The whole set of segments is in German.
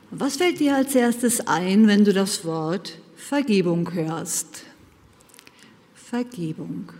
Was fällt dir als erstes ein, wenn du das Wort Vergebung hörst? Vergebung.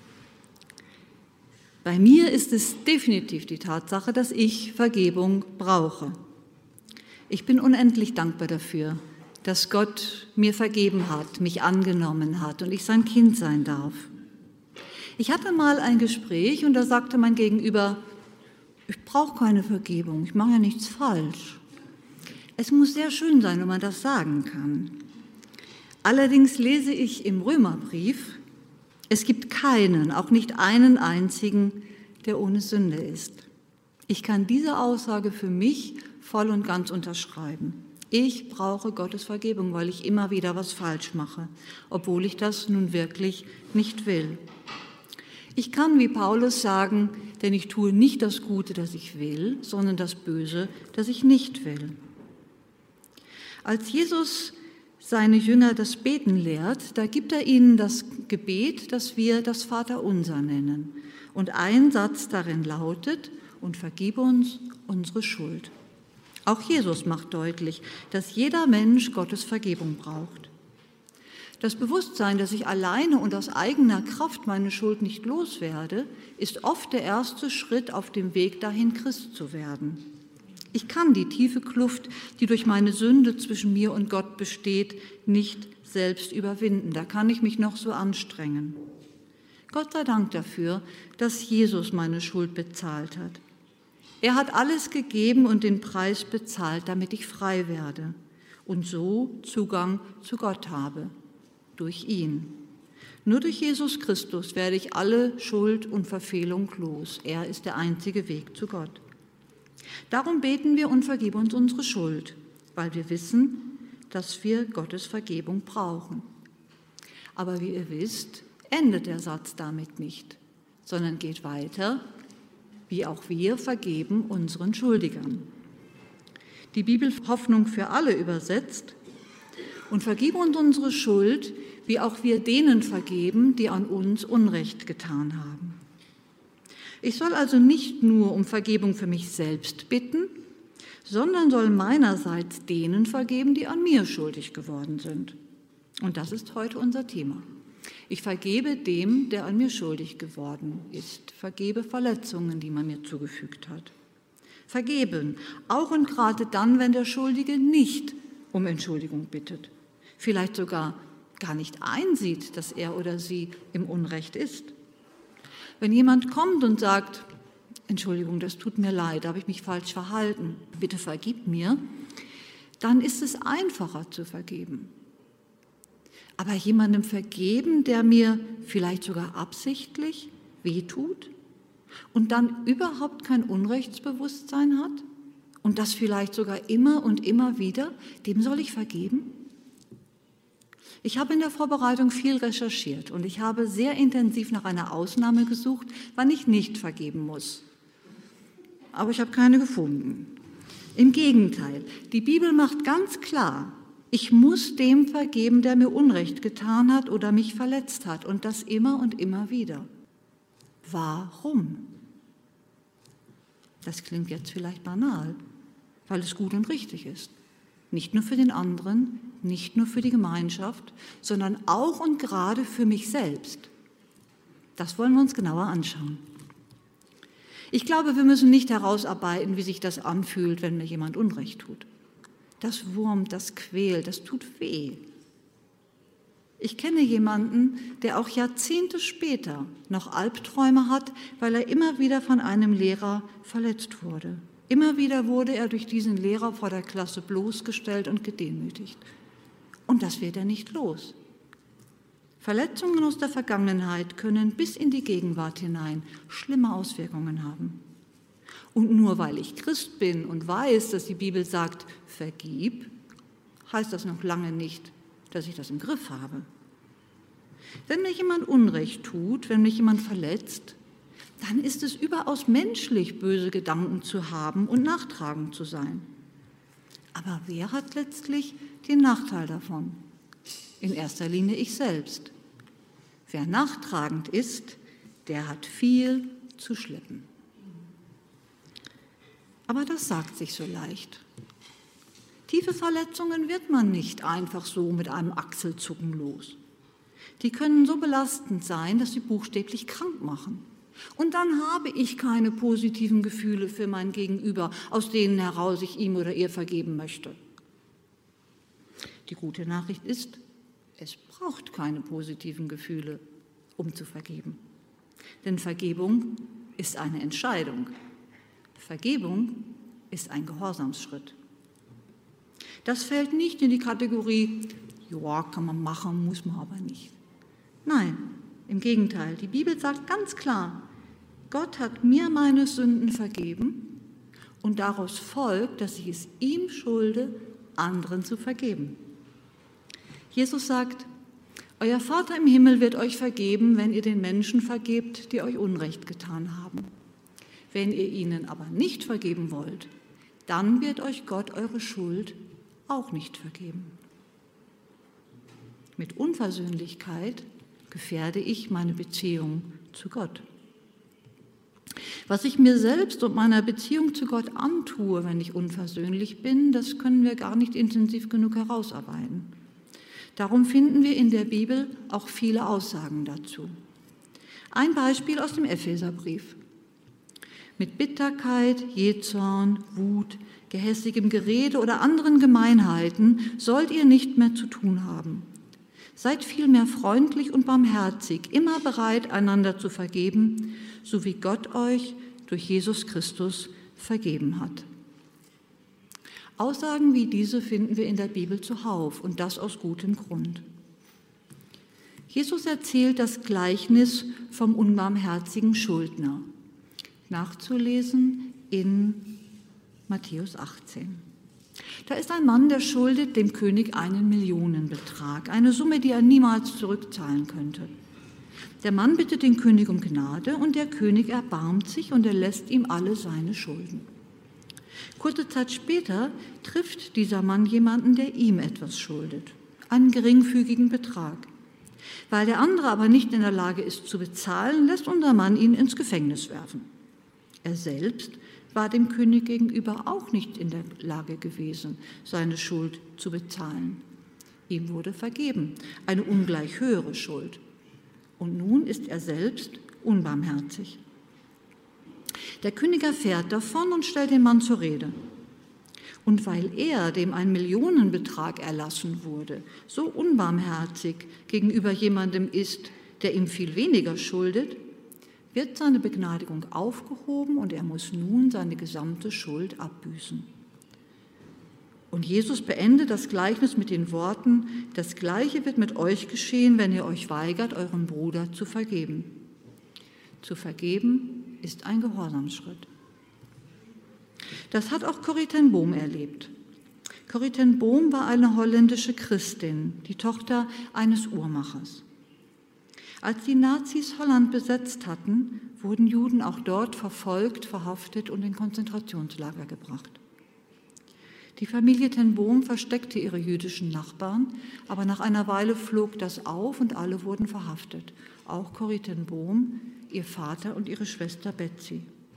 Bei mir ist es definitiv die Tatsache, dass ich Vergebung brauche. Ich bin unendlich dankbar dafür, dass Gott mir vergeben hat, mich angenommen hat und ich sein Kind sein darf. Ich hatte mal ein Gespräch und da sagte mein Gegenüber, ich brauche keine Vergebung, ich mache ja nichts falsch. Es muss sehr schön sein, wenn man das sagen kann. Allerdings lese ich im Römerbrief, es gibt keinen, auch nicht einen einzigen, der ohne Sünde ist. Ich kann diese Aussage für mich voll und ganz unterschreiben. Ich brauche Gottes Vergebung, weil ich immer wieder was falsch mache, obwohl ich das nun wirklich nicht will. Ich kann wie Paulus sagen, denn ich tue nicht das Gute, das ich will, sondern das Böse, das ich nicht will. Als Jesus seine Jünger das Beten lehrt, da gibt er ihnen das Gebet, das wir das Vaterunser nennen. Und ein Satz darin lautet, und vergib uns unsere Schuld. Auch Jesus macht deutlich, dass jeder Mensch Gottes Vergebung braucht. Das Bewusstsein, dass ich alleine und aus eigener Kraft meine Schuld nicht loswerde, ist oft der erste Schritt auf dem Weg dahin, Christ zu werden. Ich kann die tiefe Kluft, die durch meine Sünde zwischen mir und Gott besteht, nicht selbst überwinden. Da kann ich mich noch so anstrengen. Gott sei Dank dafür, dass Jesus meine Schuld bezahlt hat. Er hat alles gegeben und den Preis bezahlt, damit ich frei werde und so Zugang zu Gott habe, durch ihn. Nur durch Jesus Christus werde ich alle Schuld und Verfehlung los. Er ist der einzige Weg zu Gott. Darum beten wir und vergib uns unsere Schuld, weil wir wissen, dass wir Gottes Vergebung brauchen. Aber wie ihr wisst, endet der Satz damit nicht, sondern geht weiter, wie auch wir vergeben unseren Schuldigern. Die Bibel Hoffnung für alle übersetzt, und vergib uns unsere Schuld, wie auch wir denen vergeben, die an uns Unrecht getan haben. Ich soll also nicht nur um Vergebung für mich selbst bitten, sondern soll meinerseits denen vergeben, die an mir schuldig geworden sind. Und das ist heute unser Thema. Ich vergebe dem, der an mir schuldig geworden ist. Vergebe Verletzungen, die man mir zugefügt hat. Vergeben, auch und gerade dann, wenn der Schuldige nicht um Entschuldigung bittet. Vielleicht sogar gar nicht einsieht, dass er oder sie im Unrecht ist. Wenn jemand kommt und sagt, Entschuldigung, das tut mir leid, da habe ich mich falsch verhalten, bitte vergib mir, dann ist es einfacher zu vergeben. Aber jemandem vergeben, der mir vielleicht sogar absichtlich wehtut und dann überhaupt kein Unrechtsbewusstsein hat und das vielleicht sogar immer und immer wieder, dem soll ich vergeben? Ich habe in der Vorbereitung viel recherchiert und ich habe sehr intensiv nach einer Ausnahme gesucht, wann ich nicht vergeben muss. Aber ich habe keine gefunden. Im Gegenteil, die Bibel macht ganz klar, ich muss dem vergeben, der mir Unrecht getan hat oder mich verletzt hat und das immer und immer wieder. Warum? Das klingt jetzt vielleicht banal, weil es gut und richtig ist. Nicht nur für den anderen, nicht nur für die Gemeinschaft, sondern auch und gerade für mich selbst. Das wollen wir uns genauer anschauen. Ich glaube, wir müssen nicht herausarbeiten, wie sich das anfühlt, wenn mir jemand Unrecht tut. Das wurmt, das quält, das tut weh. Ich kenne jemanden, der auch Jahrzehnte später noch Albträume hat, weil er immer wieder von einem Lehrer verletzt wurde. Immer wieder wurde er durch diesen Lehrer vor der Klasse bloßgestellt und gedemütigt. Und das wird er nicht los. Verletzungen aus der Vergangenheit können bis in die Gegenwart hinein schlimme Auswirkungen haben. Und nur weil ich Christ bin und weiß, dass die Bibel sagt, vergib, heißt das noch lange nicht, dass ich das im Griff habe. Wenn mir jemand Unrecht tut, wenn mich jemand verletzt, dann ist es überaus menschlich, böse Gedanken zu haben und nachtragend zu sein. Aber wer hat letztlich den Nachteil davon? In erster Linie ich selbst. Wer nachtragend ist, der hat viel zu schleppen. Aber das sagt sich so leicht. Tiefe Verletzungen wird man nicht einfach so mit einem Achselzucken los. Die können so belastend sein, dass sie buchstäblich krank machen. Und dann habe ich keine positiven Gefühle für mein Gegenüber, aus denen heraus ich ihm oder ihr vergeben möchte. Die gute Nachricht ist, es braucht keine positiven Gefühle, um zu vergeben. Denn Vergebung ist eine Entscheidung. Vergebung ist ein Gehorsamsschritt. Das fällt nicht in die Kategorie, ja, kann man machen, muss man aber nicht. Nein, im Gegenteil, die Bibel sagt ganz klar, Gott hat mir meine Sünden vergeben und daraus folgt, dass ich es ihm schulde, anderen zu vergeben. Jesus sagt, euer Vater im Himmel wird euch vergeben, wenn ihr den Menschen vergebt, die euch Unrecht getan haben. Wenn ihr ihnen aber nicht vergeben wollt, dann wird euch Gott eure Schuld auch nicht vergeben. Mit Unversöhnlichkeit gefährde ich meine Beziehung zu Gott. Was ich mir selbst und meiner Beziehung zu Gott antue, wenn ich unversöhnlich bin, das können wir gar nicht intensiv genug herausarbeiten. Darum finden wir in der Bibel auch viele Aussagen dazu. Ein Beispiel aus dem Epheserbrief. Mit Bitterkeit, Jähzorn, Wut, gehässigem Gerede oder anderen Gemeinheiten sollt ihr nicht mehr zu tun haben. Seid vielmehr freundlich und barmherzig, immer bereit, einander zu vergeben, so wie Gott euch durch Jesus Christus vergeben hat. Aussagen wie diese finden wir in der Bibel zuhauf und das aus gutem Grund. Jesus erzählt das Gleichnis vom unbarmherzigen Schuldner, nachzulesen in Matthäus 18. Da ist ein Mann, der schuldet dem König einen Millionenbetrag, eine Summe, die er niemals zurückzahlen könnte. Der Mann bittet den König um Gnade und der König erbarmt sich und er lässt ihm alle seine Schulden. Kurze Zeit später trifft dieser Mann jemanden, der ihm etwas schuldet, einen geringfügigen Betrag. Weil der andere aber nicht in der Lage ist zu bezahlen, lässt unser Mann ihn ins Gefängnis werfen. Er selbst war dem König gegenüber auch nicht in der Lage gewesen, seine Schuld zu bezahlen. Ihm wurde vergeben, eine ungleich höhere Schuld. Und nun ist er selbst unbarmherzig. Der König erfährt davon und stellt den Mann zur Rede. Und weil er, dem ein Millionenbetrag erlassen wurde, so unbarmherzig gegenüber jemandem ist, der ihm viel weniger schuldet, wird seine Begnadigung aufgehoben und er muss nun seine gesamte Schuld abbüßen. Und Jesus beendet das Gleichnis mit den Worten, das Gleiche wird mit euch geschehen, wenn ihr euch weigert, eurem Bruder zu vergeben. Zu vergeben ist ein Gehorsamsschritt. Das hat auch Corrie ten Boom erlebt. Corrie ten Boom war eine holländische Christin, die Tochter eines Uhrmachers. Als die Nazis Holland besetzt hatten, wurden Juden auch dort verfolgt, verhaftet und in Konzentrationslager gebracht. Die Familie ten Boom versteckte ihre jüdischen Nachbarn, aber nach einer Weile flog das auf und alle wurden verhaftet, auch Corrie ten Boom, ihr Vater und ihre Schwester Betsy.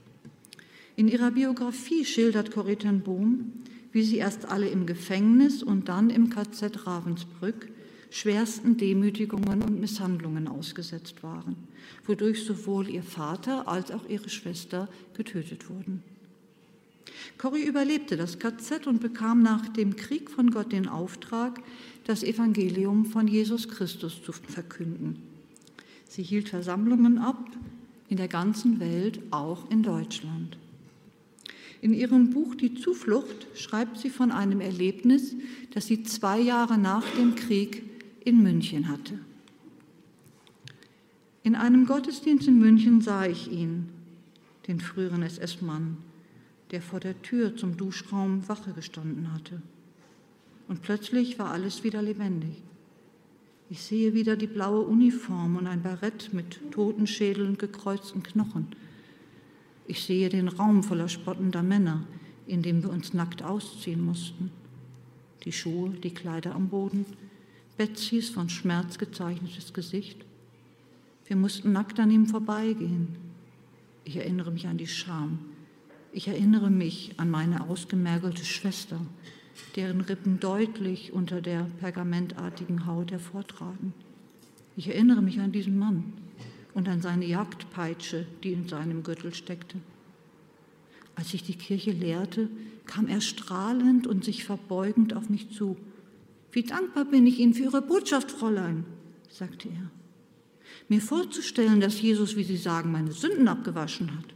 In ihrer Biografie schildert Corrie ten Boom, wie sie erst alle im Gefängnis und dann im KZ Ravensbrück schwersten Demütigungen und Misshandlungen ausgesetzt waren, wodurch sowohl ihr Vater als auch ihre Schwester getötet wurden. Corrie überlebte das KZ und bekam nach dem Krieg von Gott den Auftrag, das Evangelium von Jesus Christus zu verkünden. Sie hielt Versammlungen ab in der ganzen Welt, auch in Deutschland. In ihrem Buch Die Zuflucht schreibt sie von einem Erlebnis, das sie 2 Jahre nach dem Krieg in München hatte. In einem Gottesdienst in München sah ich ihn, den früheren SS-Mann, der vor der Tür zum Duschraum Wache gestanden hatte. Und plötzlich war alles wieder lebendig. Ich sehe wieder die blaue Uniform und ein Barett mit Totenschädeln und gekreuzten Knochen. Ich sehe den Raum voller spottender Männer, in dem wir uns nackt ausziehen mussten. Die Schuhe, die Kleider am Boden, Betsys von Schmerz gezeichnetes Gesicht. Wir mussten nackt an ihm vorbeigehen. Ich erinnere mich an die Scham. Ich erinnere mich an meine ausgemergelte Schwester, deren Rippen deutlich unter der pergamentartigen Haut hervortraten. Ich erinnere mich an diesen Mann und an seine Jagdpeitsche, die in seinem Gürtel steckte. Als ich die Kirche leerte, kam er strahlend und sich verbeugend auf mich zu. »Wie dankbar bin ich Ihnen für Ihre Botschaft, Fräulein«, sagte er. »Mir vorzustellen, dass Jesus, wie Sie sagen, meine Sünden abgewaschen hat.«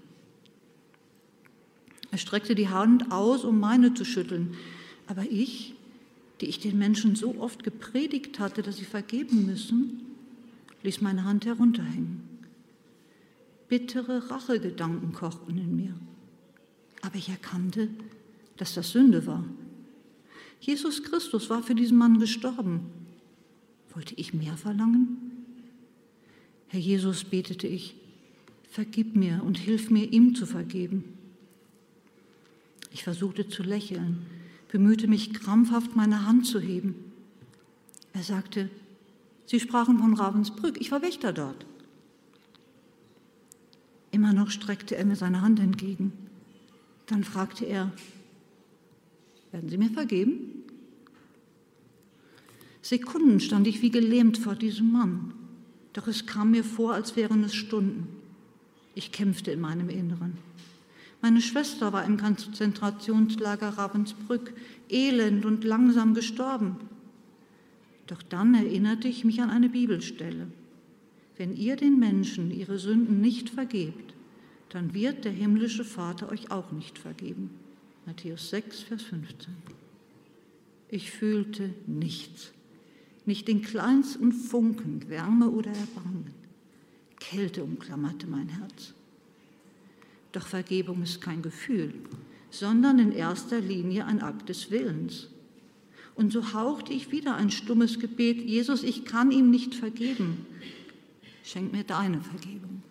Er streckte die Hand aus, um meine zu schütteln. Aber ich, die ich den Menschen so oft gepredigt hatte, dass sie vergeben müssen, ließ meine Hand herunterhängen. Bittere Rachegedanken kochten in mir. Aber ich erkannte, dass das Sünde war. Jesus Christus war für diesen Mann gestorben. Wollte ich mehr verlangen? Herr Jesus, betete ich, vergib mir und hilf mir, ihm zu vergeben. Ich versuchte zu lächeln, bemühte mich krampfhaft, meine Hand zu heben. Er sagte, Sie sprachen von Ravensbrück, ich war Wächter dort. Immer noch streckte er mir seine Hand entgegen. Dann fragte er, werden Sie mir vergeben? Sekunden stand ich wie gelähmt vor diesem Mann, doch es kam mir vor, als wären es Stunden. Ich kämpfte in meinem Inneren. Meine Schwester war im Konzentrationslager Ravensbrück, elend und langsam gestorben. Doch dann erinnerte ich mich an eine Bibelstelle. Wenn ihr den Menschen ihre Sünden nicht vergebt, dann wird der himmlische Vater euch auch nicht vergeben. Matthäus 6, Vers 15. Ich fühlte nichts, nicht den kleinsten Funken Wärme oder Erbarmen. Kälte umklammerte mein Herz. Doch Vergebung ist kein Gefühl, sondern in erster Linie ein Akt des Willens. Und so hauchte ich wieder ein stummes Gebet, Jesus, ich kann ihm nicht vergeben. Schenk mir deine Vergebung.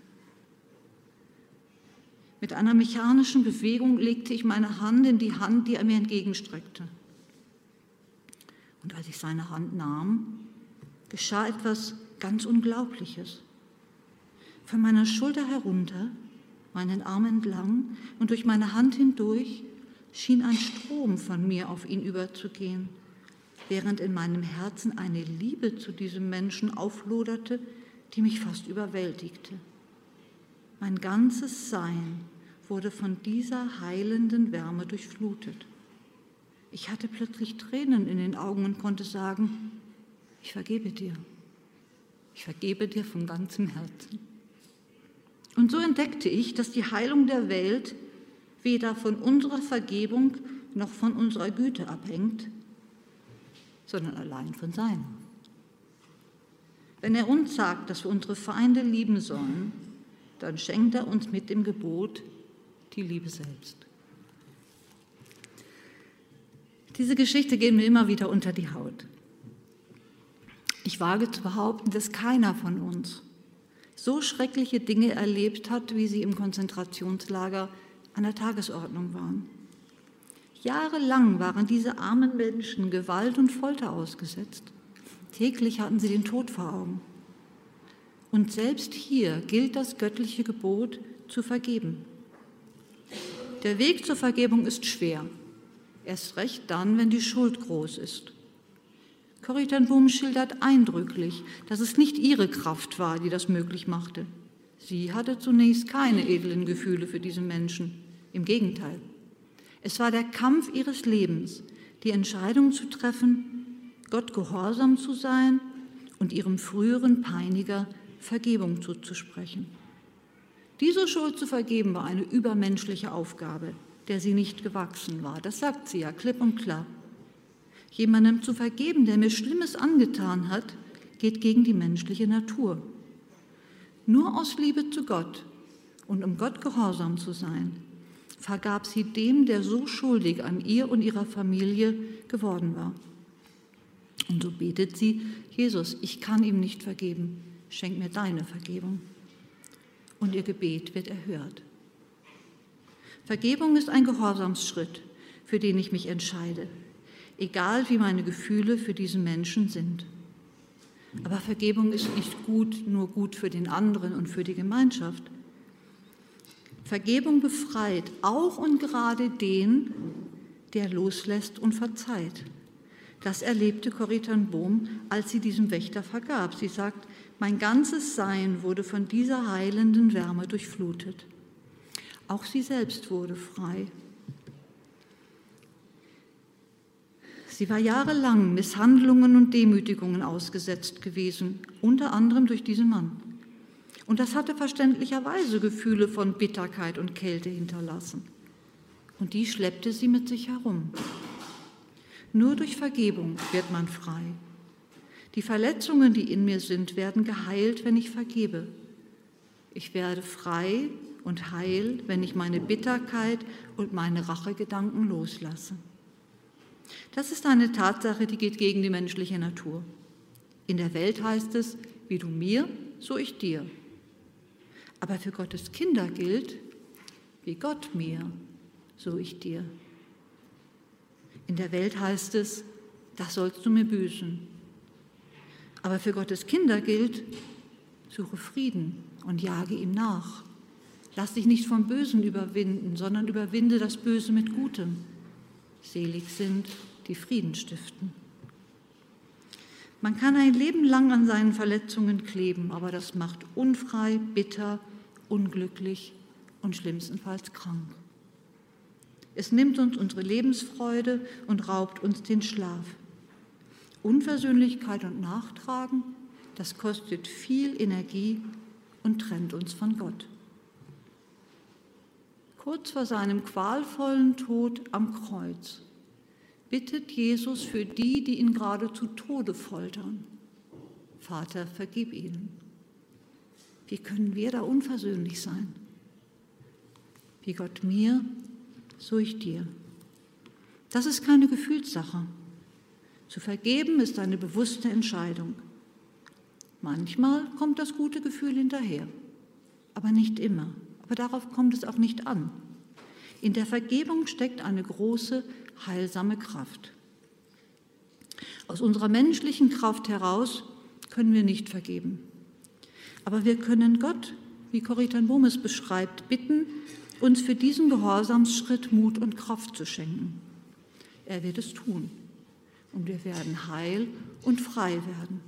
Mit einer mechanischen Bewegung legte ich meine Hand in die Hand, die er mir entgegenstreckte. Und als ich seine Hand nahm, geschah etwas ganz Unglaubliches. Von meiner Schulter herunter, meinen Arm entlang und durch meine Hand hindurch schien ein Strom von mir auf ihn überzugehen, während in meinem Herzen eine Liebe zu diesem Menschen aufloderte, die mich fast überwältigte. Mein ganzes Sein wurde von dieser heilenden Wärme durchflutet. Ich hatte plötzlich Tränen in den Augen und konnte sagen, ich vergebe dir. Ich vergebe dir von ganzem Herzen. Und so entdeckte ich, dass die Heilung der Welt weder von unserer Vergebung noch von unserer Güte abhängt, sondern allein von seiner. Wenn er uns sagt, dass wir unsere Feinde lieben sollen, dann schenkt er uns mit dem Gebot die Liebe selbst. Diese Geschichte geht mir immer wieder unter die Haut. Ich wage zu behaupten, dass keiner von uns so schreckliche Dinge erlebt hat, wie sie im Konzentrationslager an der Tagesordnung waren. Jahrelang waren diese armen Menschen Gewalt und Folter ausgesetzt. Täglich hatten sie den Tod vor Augen. Und selbst hier gilt das göttliche Gebot, zu vergeben. Der Weg zur Vergebung ist schwer, erst recht dann, wenn die Schuld groß ist. Corrie ten Boom schildert eindrücklich, dass es nicht ihre Kraft war, die das möglich machte. Sie hatte zunächst keine edlen Gefühle für diesen Menschen. Im Gegenteil. Es war der Kampf ihres Lebens, die Entscheidung zu treffen, Gott gehorsam zu sein und ihrem früheren Peiniger Vergebung zuzusprechen. Diese Schuld zu vergeben war eine übermenschliche Aufgabe, der sie nicht gewachsen war. Das sagt sie ja klipp und klar. Jemandem zu vergeben, der mir Schlimmes angetan hat, geht gegen die menschliche Natur. Nur aus Liebe zu Gott und um Gott gehorsam zu sein, vergab sie dem, der so schuldig an ihr und ihrer Familie geworden war. Und so betet sie, Jesus, ich kann ihm nicht vergeben, schenk mir deine Vergebung. Und ihr Gebet wird erhört. Vergebung ist ein Gehorsamsschritt, für den ich mich entscheide, egal wie meine Gefühle für diesen Menschen sind. Aber Vergebung ist nicht nur gut für den anderen und für die Gemeinschaft. Vergebung befreit auch und gerade den, der loslässt und verzeiht. Das erlebte Corrie ten Boom, als sie diesem Wächter vergab. Sie sagt, mein ganzes Sein wurde von dieser heilenden Wärme durchflutet. Auch sie selbst wurde frei. Sie war jahrelang Misshandlungen und Demütigungen ausgesetzt gewesen, unter anderem durch diesen Mann. Und das hatte verständlicherweise Gefühle von Bitterkeit und Kälte hinterlassen. Und die schleppte sie mit sich herum. Nur durch Vergebung wird man frei. Die Verletzungen, die in mir sind, werden geheilt, wenn ich vergebe. Ich werde frei und heil, wenn ich meine Bitterkeit und meine Rachegedanken loslasse. Das ist eine Tatsache, die geht gegen die menschliche Natur. In der Welt heißt es, wie du mir, so ich dir. Aber für Gottes Kinder gilt, wie Gott mir, so ich dir. In der Welt heißt es, das sollst du mir büßen. Aber für Gottes Kinder gilt, suche Frieden und jage ihm nach. Lass dich nicht vom Bösen überwinden, sondern überwinde das Böse mit Gutem. Selig sind, die Frieden stiften. Man kann ein Leben lang an seinen Verletzungen kleben, aber das macht unfrei, bitter, unglücklich und schlimmstenfalls krank. Es nimmt uns unsere Lebensfreude und raubt uns den Schlaf. Unversöhnlichkeit und Nachtragen, das kostet viel Energie und trennt uns von Gott. Kurz vor seinem qualvollen Tod am Kreuz bittet Jesus für die, die ihn gerade zu Tode foltern: Vater, vergib ihnen. Wie können wir da unversöhnlich sein? Wie Gott mir, so ich dir. Das ist keine Gefühlssache. Zu vergeben ist eine bewusste Entscheidung. Manchmal kommt das gute Gefühl hinterher, aber nicht immer. Aber darauf kommt es auch nicht an. In der Vergebung steckt eine große, heilsame Kraft. Aus unserer menschlichen Kraft heraus können wir nicht vergeben. Aber wir können Gott, wie Corrie ten Boom es beschreibt, bitten, uns für diesen Gehorsamsschritt Mut und Kraft zu schenken. Er wird es tun und wir werden heil und frei werden.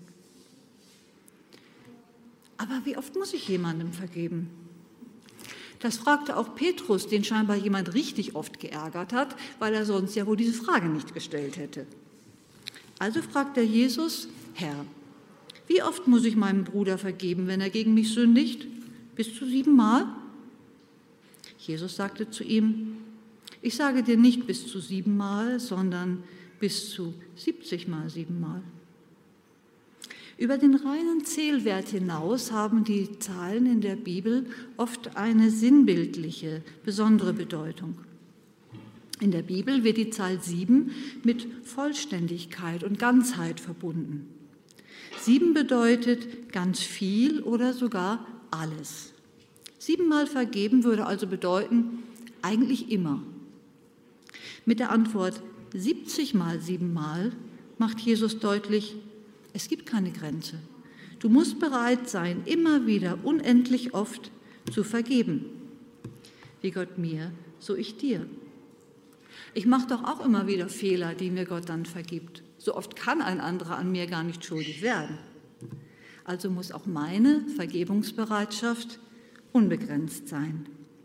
Aber wie oft muss ich jemandem vergeben? Das fragte auch Petrus, den scheinbar jemand richtig oft geärgert hat, weil er sonst ja wohl diese Frage nicht gestellt hätte. Also fragt er Jesus: Herr, wie oft muss ich meinem Bruder vergeben, wenn er gegen mich sündigt? Bis zu 7 Mal? Jesus sagte zu ihm: Ich sage dir nicht bis zu 7 Mal, sondern bis zu 70 Mal 7 Mal. Über den reinen Zählwert hinaus haben die Zahlen in der Bibel oft eine sinnbildliche, besondere Bedeutung. In der Bibel wird die Zahl 7 mit Vollständigkeit und Ganzheit verbunden. 7 bedeutet ganz viel oder sogar alles. 7 Mal vergeben würde also bedeuten, eigentlich immer. Mit der Antwort 70 Mal 7 Mal macht Jesus deutlich, es gibt keine Grenze. Du musst bereit sein, immer wieder unendlich oft zu vergeben. Wie Gott mir, so ich dir. Ich mache doch auch immer wieder Fehler, die mir Gott dann vergibt. So oft kann ein anderer an mir gar nicht schuldig werden. Also muss auch meine Vergebungsbereitschaft unbegrenzt sein.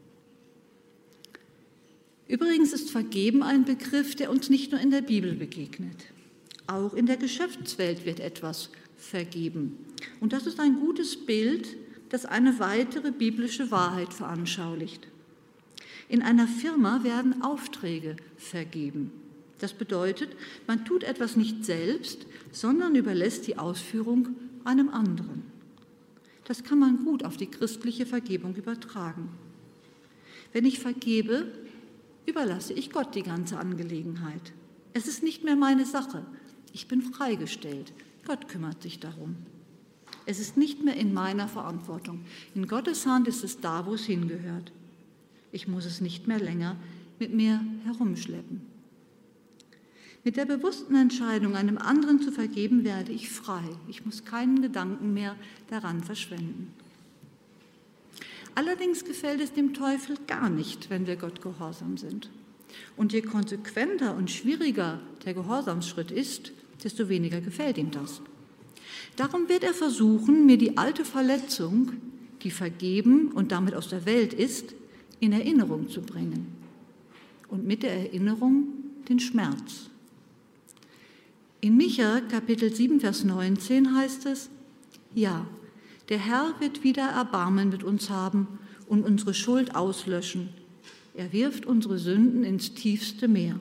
Übrigens ist Vergeben ein Begriff, der uns nicht nur in der Bibel begegnet. Auch in der Geschäftswelt wird etwas vergeben. Und das ist ein gutes Bild, das eine weitere biblische Wahrheit veranschaulicht. In einer Firma werden Aufträge vergeben. Das bedeutet, man tut etwas nicht selbst, sondern überlässt die Ausführung einem anderen. Das kann man gut auf die christliche Vergebung übertragen. Wenn ich vergebe, überlasse ich Gott die ganze Angelegenheit. Es ist nicht mehr meine Sache. Ich bin freigestellt. Gott kümmert sich darum. Es ist nicht mehr in meiner Verantwortung. In Gottes Hand ist es da, wo es hingehört. Ich muss es nicht mehr länger mit mir herumschleppen. Mit der bewussten Entscheidung, einem anderen zu vergeben, werde ich frei. Ich muss keinen Gedanken mehr daran verschwenden. Allerdings gefällt es dem Teufel gar nicht, wenn wir Gott gehorsam sind. Und je konsequenter und schwieriger der Gehorsamsschritt ist, desto weniger gefällt ihm das. Darum wird er versuchen, mir die alte Verletzung, die vergeben und damit aus der Welt ist, in Erinnerung zu bringen. Und mit der Erinnerung den Schmerz. In Micha Kapitel 7, Vers 19 heißt es: Ja, der Herr wird wieder Erbarmen mit uns haben und unsere Schuld auslöschen. Er wirft unsere Sünden ins tiefste Meer.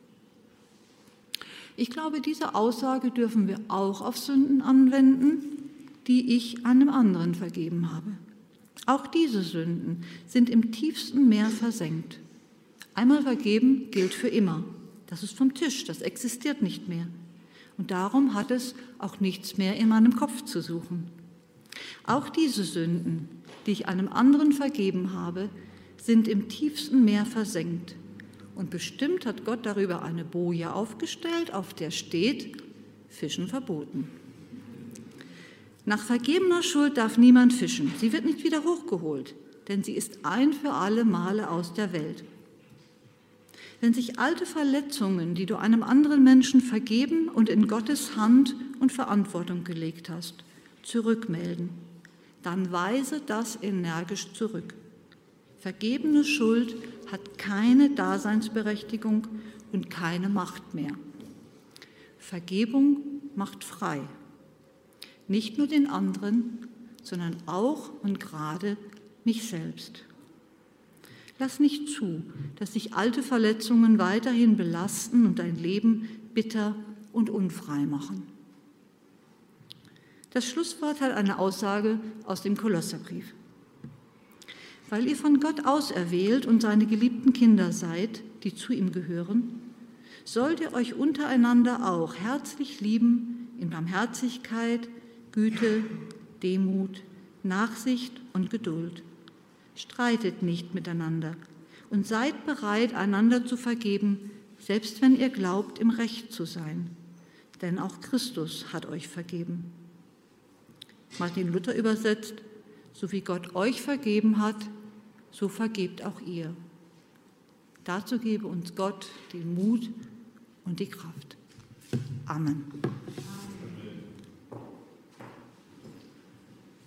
Ich glaube, diese Aussage dürfen wir auch auf Sünden anwenden, die ich einem anderen vergeben habe. Auch diese Sünden sind im tiefsten Meer versenkt. Einmal vergeben gilt für immer. Das ist vom Tisch, das existiert nicht mehr. Und darum hat es auch nichts mehr in meinem Kopf zu suchen. Auch diese Sünden, die ich einem anderen vergeben habe, sind im tiefsten Meer versenkt. Und bestimmt hat Gott darüber eine Boje aufgestellt, auf der steht: Fischen verboten. Nach vergebener Schuld darf niemand fischen. Sie wird nicht wieder hochgeholt, denn sie ist ein für alle Male aus der Welt. Wenn sich alte Verletzungen, die du einem anderen Menschen vergeben und in Gottes Hand und Verantwortung gelegt hast, zurückmelden, dann weise das energisch zurück. Vergebene Schuld hat keine Daseinsberechtigung und keine Macht mehr. Vergebung macht frei. Nicht nur den anderen, sondern auch und gerade mich selbst. Lass nicht zu, dass dich alte Verletzungen weiterhin belasten und dein Leben bitter und unfrei machen. Das Schlusswort hat eine Aussage aus dem Kolosserbrief. Weil ihr von Gott auserwählt und seine geliebten Kinder seid, die zu ihm gehören, sollt ihr euch untereinander auch herzlich lieben in Barmherzigkeit, Güte, Demut, Nachsicht und Geduld. Streitet nicht miteinander und seid bereit, einander zu vergeben, selbst wenn ihr glaubt, im Recht zu sein. Denn auch Christus hat euch vergeben. Martin Luther übersetzt: So wie Gott euch vergeben hat, so vergebt auch ihr. Dazu gebe uns Gott den Mut und die Kraft. Amen.